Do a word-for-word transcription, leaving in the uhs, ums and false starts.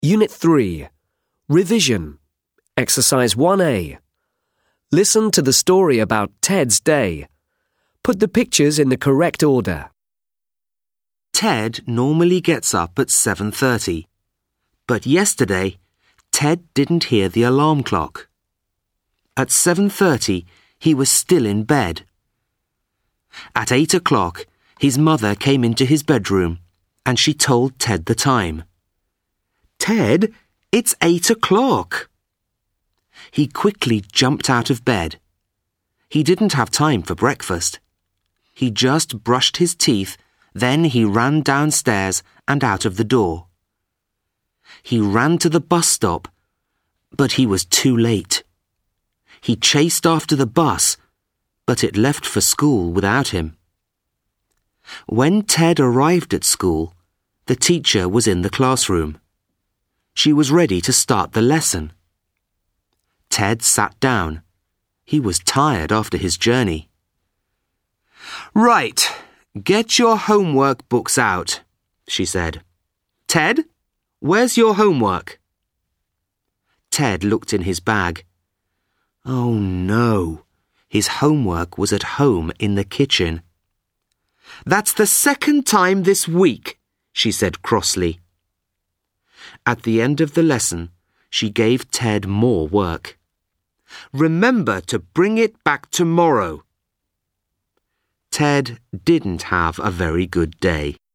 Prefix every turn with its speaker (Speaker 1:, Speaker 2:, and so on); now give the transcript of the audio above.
Speaker 1: Unit three. Revision. Exercise one A. Listen to the story about Ted's day. Put the pictures in the correct order.
Speaker 2: Ted normally gets up at seven thirty, but yesterday, Ted didn't hear the alarm clock. At seven thirty, he was still in bed. At eight o'clock, his mother came into his bedroom and she told Ted the time. "Ted, it's eight o'clock." He quickly jumped out of bed. He didn't have time for breakfast. He just brushed his teeth, then he ran downstairs and out of the door. He ran to the bus stop, but he was too late. He chased after the bus, but it left for school without him. When Ted arrived at school, the teacher was in the classroom. She was ready to start the lesson. Ted sat down. He was tired after his journey. "Right, get your homework books out," she said. "Ted, where's your homework?" Ted looked in his bag. Oh no, his homework was at home in the kitchen. "That's the second time this week," she said crossly. At the end of the lesson, she gave Ted more work. "Remember to bring it back tomorrow." Ted didn't have a very good day.